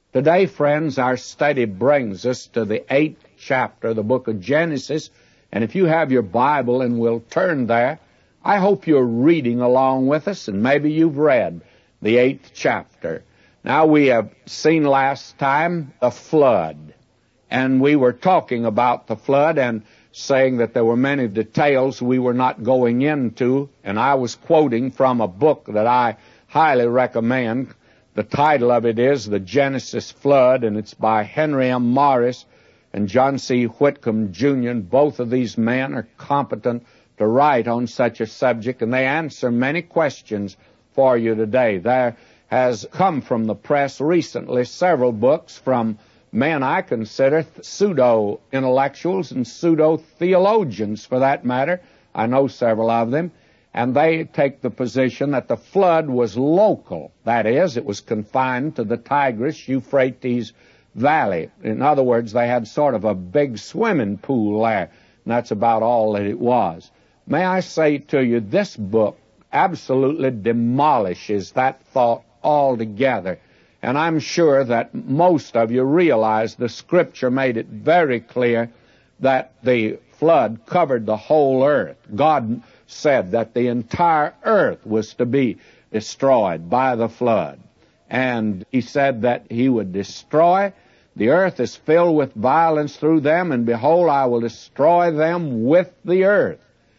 Today, friends, our study brings us to the 8th chapter of the book of Genesis, and if you have your Bible and will turn there, I hope you're reading along with us, and maybe you've read the 8th chapter. Now, we have seen last time a flood, and we were talking about the flood and saying that there were many details we were not going into, and I was quoting from a book that I highly recommend. The title of it is The Genesis Flood, and it's by Henry M. Morris and John C. Whitcomb, Jr. And both of these men are competent to write on such a subject, and they answer many questions for you today. There has come from the press recently several books from men I consider pseudo-intellectuals and pseudo-theologians, for that matter. I know several of them. And they take the position that the flood was local. That is, it was confined to the Tigris-Euphrates Valley. In other words, they had sort of a big swimming pool there, and that's about all that it was. May I say to you, this book absolutely demolishes that thought altogether. And I'm sure that most of you realize the Scripture made it very clear that the flood covered the whole earth. God said that the entire earth was to be destroyed by the flood. And he said that he would destroy. The earth is filled with violence through them, and behold, I will destroy them with the earth.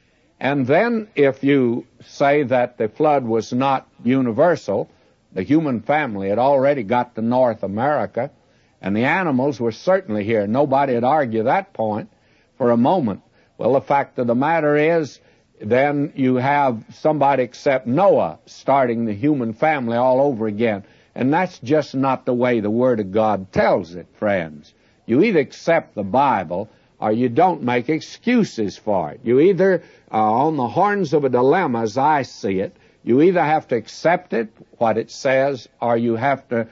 And then if you say that the flood was not universal, the human family had already got to North America, and the animals were certainly here. Nobody would argue that point for a moment. Well, the fact of the matter is, then you have somebody except Noah starting the human family all over again. And that's just not the way the Word of God tells it, friends. You either accept the Bible or you don't make excuses for it. You either are on the horns of a dilemma, as I see it. You either have to accept it, what it says, or you have to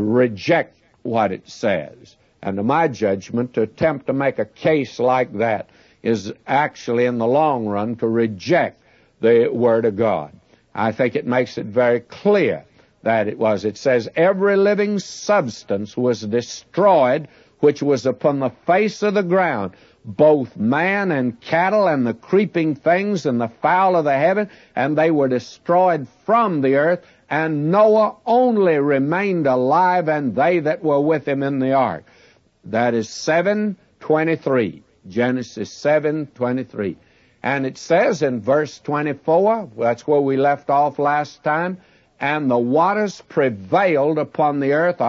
reject what it says. And to my judgment, to attempt to make a case like that is actually, in the long run, to reject the Word of God. I think it makes it very clear that it was. It says, every living substance was destroyed which was upon the face of the ground, both man and cattle and the creeping things and the fowl of the heaven, and they were destroyed from the earth, and Noah only remained alive, and they that were with him in the ark. That is 7:23. Genesis 7:23. And it says in verse 24, that's where we left off last time, and the waters prevailed upon the earth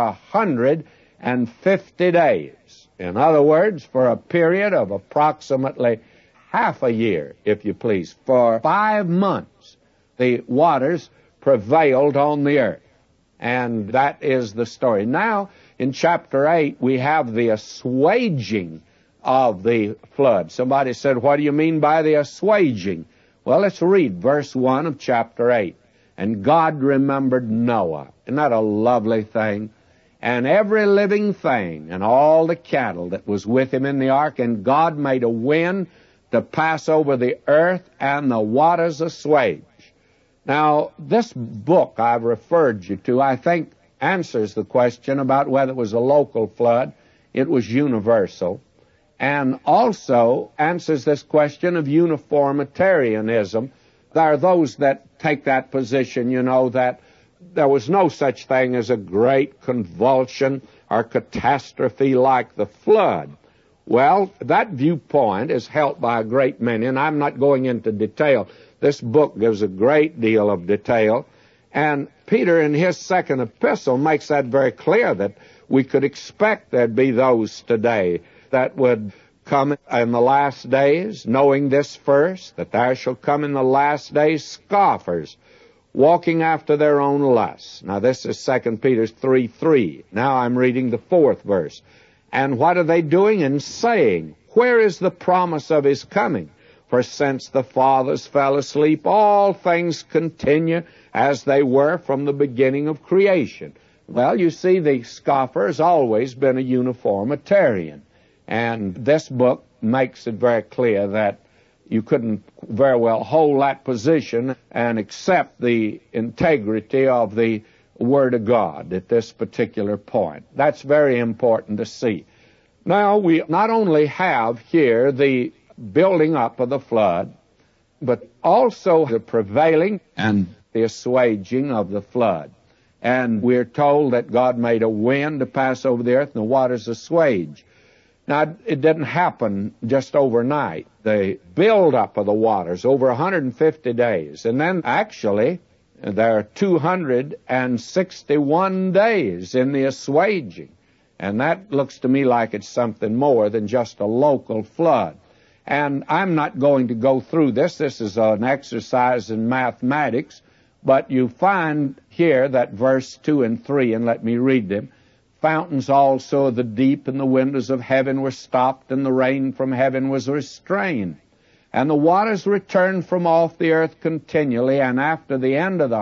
150 days. In other words, for a period of approximately half a year, if you please. For 5 months, the waters prevailed on the earth. And that is the story. Now, in chapter 8, we have the assuaging of the flood. Somebody said, what do you mean by the assuaging? Well, let's read verse 1 of chapter 8. And God remembered Noah. Isn't that a lovely thing? And every living thing, and all the cattle that was with him in the ark, and God made a wind to pass over the earth, and the waters assuaged. Now, this book I've referred you to, I think, answers the question about whether it was a local flood. It was universal. And also answers this question of uniformitarianism. There are those that take that position, you know, that there was no such thing as a great convulsion or catastrophe like the flood. Well, that viewpoint is held by a great many, and I'm not going into detail. This book gives a great deal of detail, and Peter in his second epistle makes that very clear, that we could expect there'd be those today that would come in the last days, knowing this first, that there shall come in the last days scoffers, walking after their own lusts. Now, this is 2 Peter 3:3. Now I'm reading the 4th verse. And what are they doing? And saying, where is the promise of his coming? For since the fathers fell asleep, all things continue as they were from the beginning of creation. Well, you see, the scoffer has always been a uniformitarian. And this book makes it very clear that you couldn't very well hold that position and accept the integrity of the Word of God at this particular point. That's very important to see. Now, we not only have here the building up of the flood, but also the prevailing and the assuaging of the flood. And we're told that God made a wind to pass over the earth and the waters assuage. Now, it didn't happen just overnight. The build-up of the waters over 150 days. And then actually, there are 261 days in the assuaging. And that looks to me like it's something more than just a local flood. And I'm not going to go through this. This is an exercise in mathematics. But you find here that verse 2 and 3, and let me read them. Fountains also of the deep and the windows of heaven were stopped, and the rain from heaven was restrained. And the waters returned from off the earth continually, and after the end of the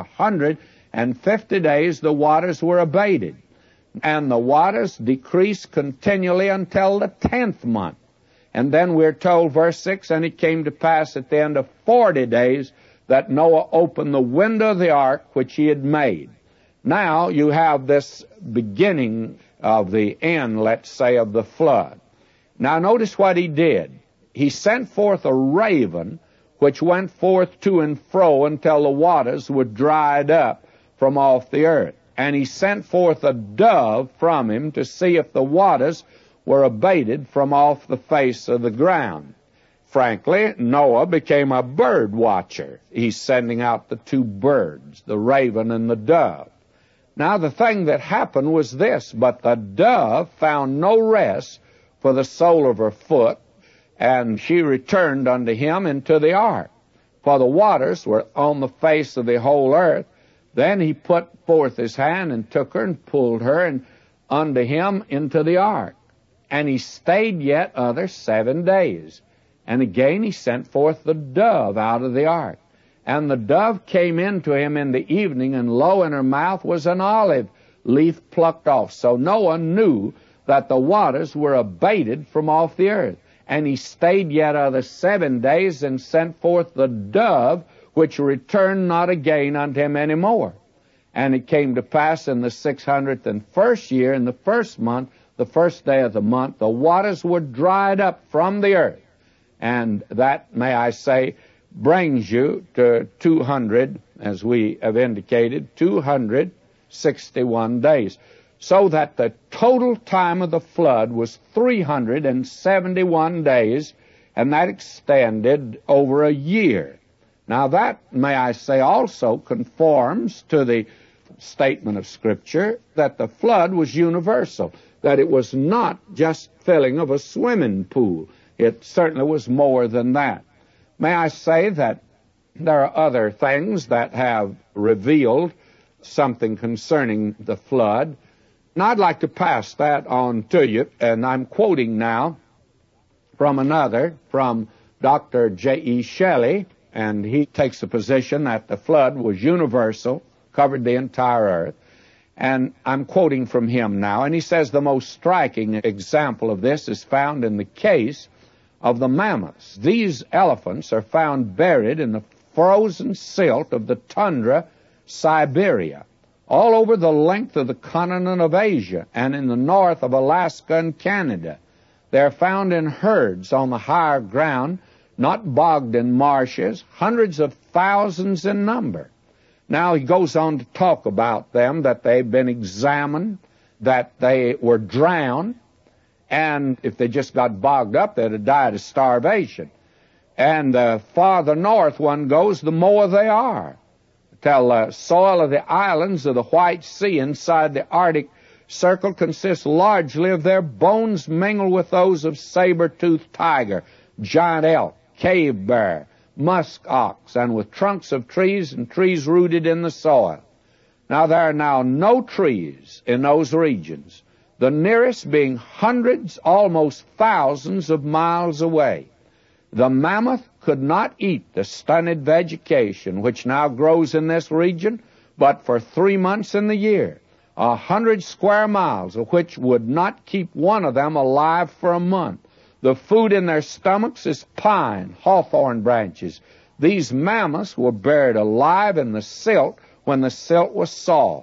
150 days the waters were abated. And the waters decreased continually until the 10th month. And then we're told, verse 6, and it came to pass at the end of 40 days that Noah opened the window of the ark which he had made. Now you have this beginning of the end, let's say, of the flood. Now notice what he did. He sent forth a raven which went forth to and fro until the waters were dried up from off the earth. And he sent forth a dove from him to see if the waters were abated from off the face of the ground. Frankly, Noah became a bird watcher. He's sending out the two birds, the raven and the dove. Now the thing that happened was this, but the dove found no rest for the sole of her foot, and she returned unto him into the ark. For the waters were on the face of the whole earth. Then he put forth his hand and took her and pulled her and unto him into the ark. And he stayed yet other 7 days. And again he sent forth the dove out of the ark. And the dove came into him in the evening, and lo, in her mouth was an olive leaf plucked off. So Noah knew that the waters were abated from off the earth. And he stayed yet other 7 days, and sent forth the dove, which returned not again unto him any more. And it came to pass in the 601st year, in the first month, the first day of the month, the waters were dried up from the earth. And that, may I say, brings you to 200, as we have indicated, 261 days. So that the total time of the flood was 371 days, and that extended over a year. Now that, may I say, also conforms to the statement of Scripture that the flood was universal, that it was not just filling of a swimming pool. It certainly was more than that. May I say that there are other things that have revealed something concerning the flood, and I'd like to pass that on to you, and I'm quoting now from Dr. J.E. Shelley, and he takes the position that the flood was universal, covered the entire earth. And I'm quoting from him now, and he says the most striking example of this is found in the case of the mammoths. These elephants are found buried in the frozen silt of the tundra, Siberia, all over the length of the continent of Asia, and in the north of Alaska and Canada. They are found in herds on the higher ground, not bogged in marshes, hundreds of thousands in number. Now he goes on to talk about them, that they've been examined, that they were drowned, and if they just got bogged up, they'd have died of starvation. And the farther north one goes, the more they are, till the soil of the islands of the White Sea inside the Arctic Circle consists largely of their bones mingled with those of saber-toothed tiger, giant elk, cave bear, musk ox, and with trunks of trees and trees rooted in the soil. Now there are now no trees in those regions, the nearest being hundreds, almost thousands of miles away. The mammoth could not eat the stunted vegetation which now grows in this region, but for 3 months in the year, 100 square miles of which would not keep one of them alive for a month. The food in their stomachs is pine, hawthorn branches. These mammoths were buried alive in the silt when the silt was soft.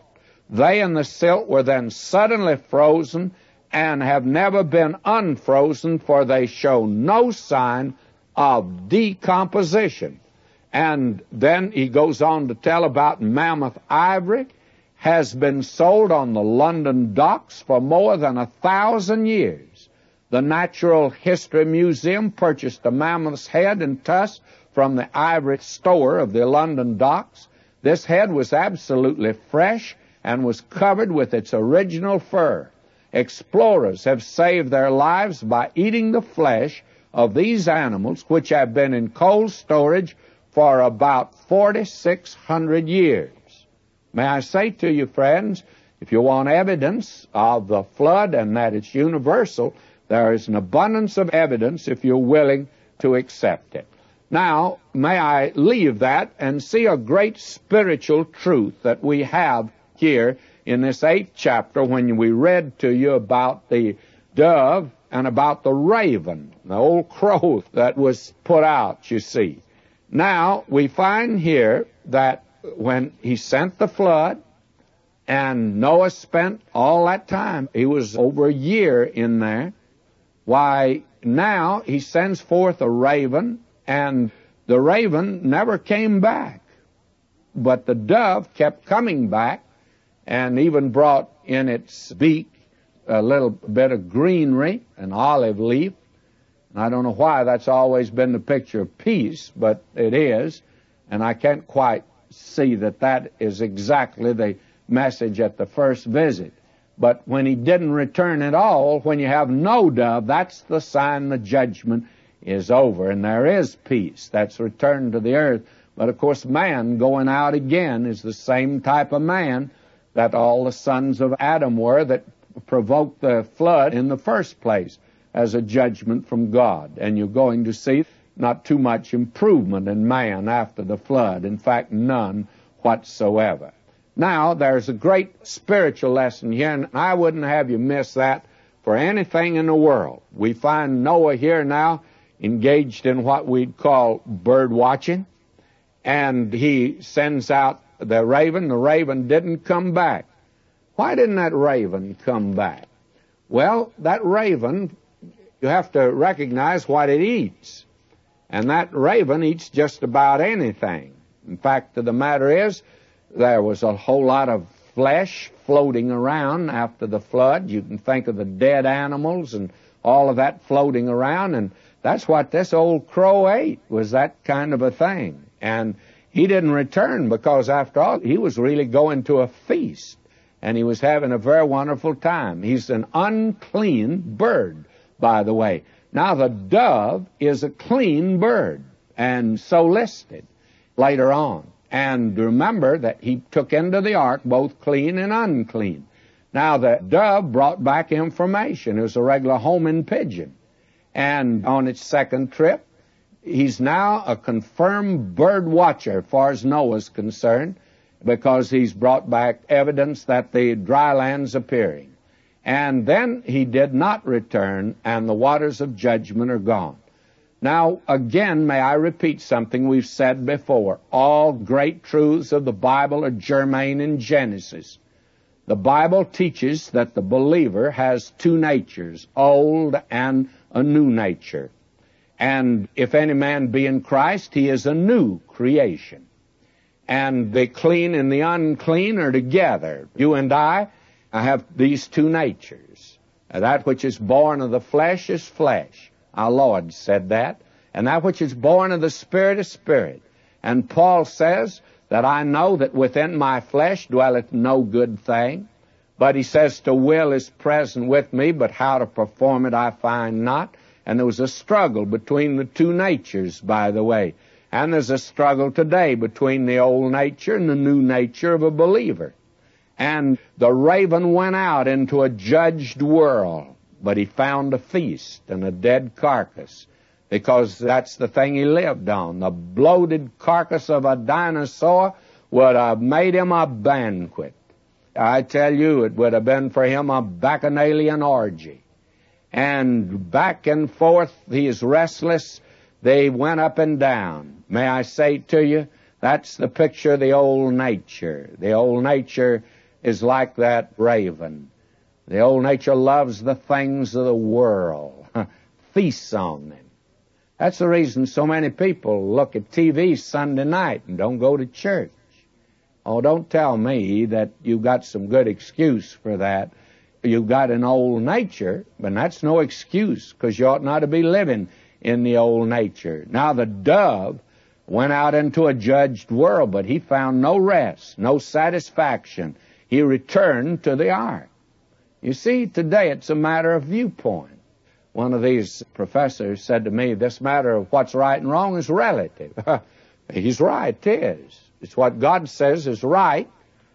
They and the silt were then suddenly frozen and have never been unfrozen, for they show no sign of decomposition. And then he goes on to tell about mammoth ivory has been sold on the London docks for more than 1,000 years. The Natural History Museum purchased a mammoth's head and tusk from the ivory store of the London docks. This head was absolutely fresh and was covered with its original fur. Explorers have saved their lives by eating the flesh of these animals, which have been in cold storage for about 4,600 years. May I say to you, friends, if you want evidence of the flood and that it's universal, there is an abundance of evidence if you're willing to accept it. Now, may I leave that and see a great spiritual truth that we have here in this 8th chapter when we read to you about the dove and about the raven, the old crow that was put out, you see. Now, we find here that when he sent the flood, and Noah spent all that time, he was over a year in there, why, now he sends forth a raven, and the raven never came back. But the dove kept coming back, and even brought in its beak a little bit of greenery, an olive leaf. And I don't know why that's always been the picture of peace, but it is. And I can't quite see that that is exactly the message at the first visit. But when he didn't return at all, when you have no dove, that's the sign the judgment is over. And there is peace that's returned to the earth. But of course, man going out again is the same type of man that all the sons of Adam were that provoked the flood in the first place as a judgment from God. And you're going to see not too much improvement in man after the flood. In fact, none whatsoever. Now, there's a great spiritual lesson here, and I wouldn't have you miss that for anything in the world. We find Noah here now engaged in what we'd call bird watching, and he sends out the raven. The raven didn't come back. Why didn't that raven come back? Well, that raven, you have to recognize what it eats. And that raven eats just about anything. In fact, the matter is, there was a whole lot of flesh floating around after the flood. You can think of the dead animals and all of that floating around, and that's what this old crow ate, was that kind of a thing. And he didn't return because, after all, he was really going to a feast, and he was having a very wonderful time. He's an unclean bird, by the way. Now, the dove is a clean bird, and so listed later on. And remember that he took into the ark both clean and unclean. Now, the dove brought back information. It was a regular homing pigeon. And on its second trip, he's now a confirmed bird watcher as far as Noah's concerned, because he's brought back evidence that the dry land's appearing. And then he did not return, and the waters of judgment are gone. Now, again, may I repeat something we've said before. All great truths of the Bible are germane in Genesis. The Bible teaches that the believer has two natures, old and a new nature. And if any man be in Christ, he is a new creation. And the clean and the unclean are together. You and I have these two natures. That which is born of the flesh is flesh. Our Lord said that. And that which is born of the Spirit is spirit. And Paul says that I know that within my flesh dwelleth no good thing. But he says the will is present with me, but how to perform it I find not. And there was a struggle between the two natures, by the way. And there's a struggle today between the old nature and the new nature of a believer. And the raven went out into a judged world, but he found a feast and a dead carcass, because that's the thing he lived on. The bloated carcass of a dinosaur would have made him a banquet. I tell you, it would have been for him a bacchanalian orgy. And back and forth, he is restless. They went up and down. May I say to you, that's the picture of the old nature. The old nature is like that raven. The old nature loves the things of the world, feasts on them. That's the reason so many people look at TV Sunday night and don't go to church. Oh, don't tell me that you've got some good excuse for that. You've got an old nature, but that's no excuse, because you ought not to be living in the old nature. Now, the dove went out into a judged world, but he found no rest, no satisfaction. He returned to the ark. You see, today it's a matter of viewpoint. One of these professors said to me, this matter of what's right and wrong is relative. He's right, it is. It's what God says is right,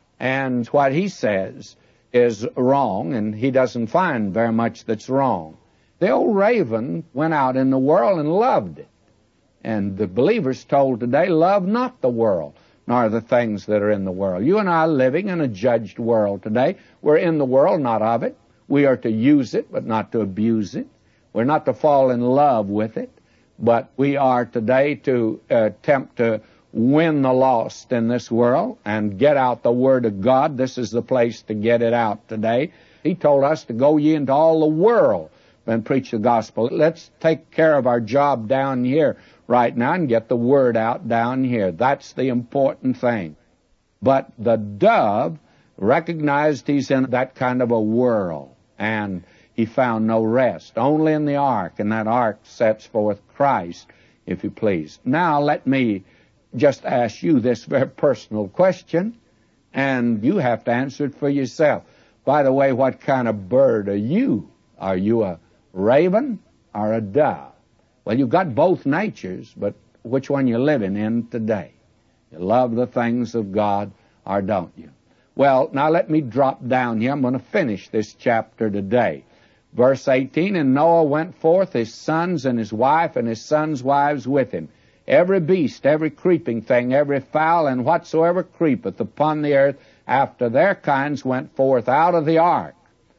and what he says is wrong, and he doesn't find very much that's wrong. The old raven went out in the world and loved it. And the believers told today, love not the world, nor the things that are in the world. You and I are living in a judged world today. We're in the world, not of it. We are to use it, but not to abuse it. We're not to fall in love with it, but we are today to attempt to win the lost in this world and get out the Word of God. This is the place to get it out today. He told us to go ye into all the world and preach the gospel. Let's take care of our job down here right now and get the Word out down here. That's the important thing. But the dove recognized he's in that kind of a world, and he found no rest, only in the ark, and that ark sets forth Christ, if you please. Now let me just ask you this very personal question, and you have to answer it for yourself. By the way, what kind of bird are you? Are you a raven or a dove? Well, you've got both natures, but which one you're living in today? You love the things of God, or don't you? Well, now let me drop down here. I'm going to finish this chapter today. Verse 18, and Noah went forth, his sons and his wife, and his sons' wives with him. Every beast, every creeping thing, every fowl, and whatsoever creepeth upon the earth, after their kinds went forth out of the ark.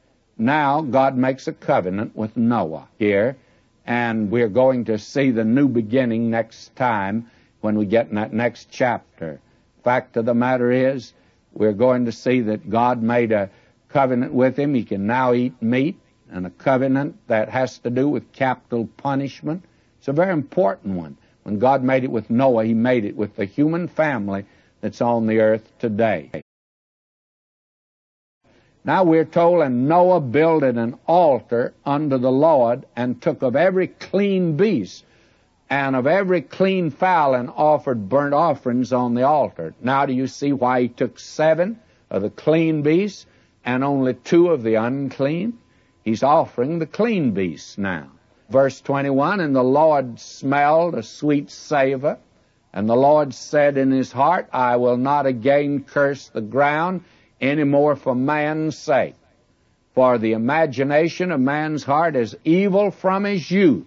Now God makes a covenant with Noah here, and we're going to see the new beginning next time when we get in that next chapter. Fact of the matter is, we're going to see that God made a covenant with him. He can now eat meat, and a covenant that has to do with capital punishment. It's a very important one. When God made it with Noah, he made it with the human family that's on the earth today. Now we're told, and Noah builded an altar unto the Lord, and took of every clean beast and of every clean fowl, and offered burnt offerings on the altar. Now do you see why he took 7 of the clean beasts and only 2 of the unclean? He's offering the clean beasts now. Verse 21, and the Lord smelled a sweet savor, and the Lord said in his heart, I will not again curse the ground any more for man's sake. For the imagination of man's heart is evil from his youth.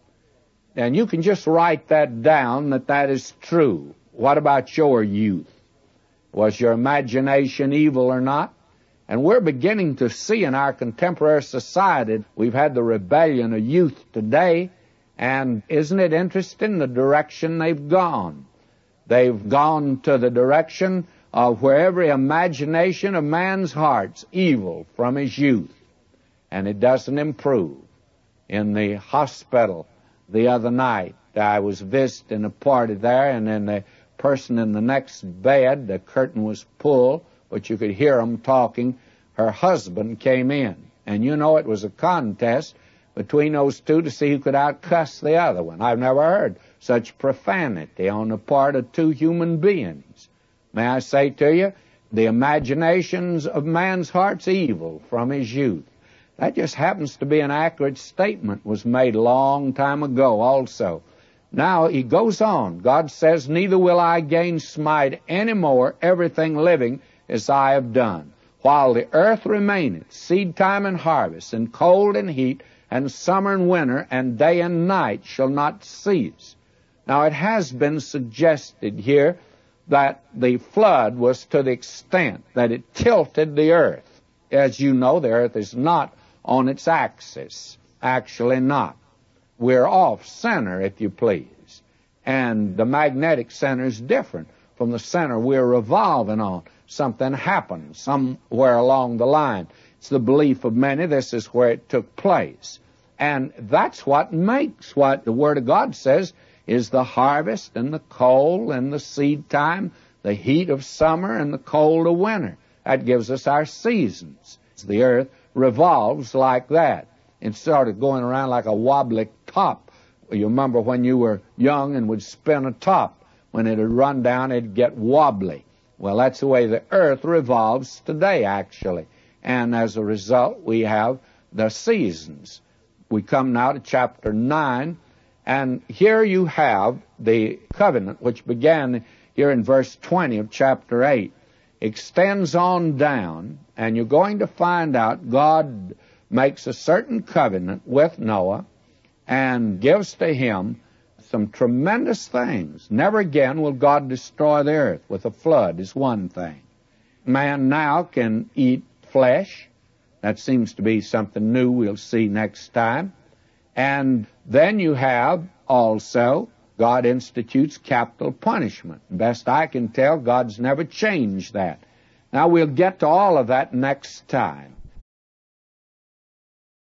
And you can just write that down, that is true. What about your youth? Was your imagination evil or not? And we're beginning to see in our contemporary society, we've had the rebellion of youth today, and isn't it interesting the direction they've gone? They've gone to the direction of where every imagination of man's heart's evil from his youth, and it doesn't improve. In the hospital the other night, I was visiting a party there, and then the person in the next bed, the curtain was pulled, but you could hear them talking. Her husband came in, and you know it was a contest between those two to see who could outcuss the other one. I've never heard such profanity on the part of 2 human beings. May I say to you, the imaginations of man's heart's evil from his youth. That just happens to be an accurate statement, was made a long time ago also. Now he goes on. God says, neither will I again smite any more everything living as I have done. While the earth remaineth, seed time and harvest, and cold and heat, and summer and winter, and day and night shall not cease. Now it has been suggested here that the flood was to the extent that it tilted the earth. As you know, the earth is not on its axis. Actually not. We're off center, if you please. And the magnetic center is different from the center we're revolving on. something happened somewhere along the line. It's the belief of many this is where it took place. And that's what makes what the Word of God says is the harvest and the cold and the seed time, the heat of summer and the cold of winter. That gives us our seasons. The earth revolves like that. It's sort of going around like a wobbly top. You remember when you were young and would spin a top. When it would run down, it'd get wobbly. Well, that's the way the earth revolves today, actually. And as a result, we have the seasons. We come now to chapter 9, and here you have the covenant, which began here in verse 20 of chapter 8. Extends on down, and you're going to find out God makes a certain covenant with Noah and gives to him some tremendous things. Never again will God destroy the earth with a flood, is one thing. Man now can eat flesh. That seems to be something new we'll see next time. And then you have also God institutes capital punishment. Best I can tell, God's never changed that. Now we'll get to all of that next time.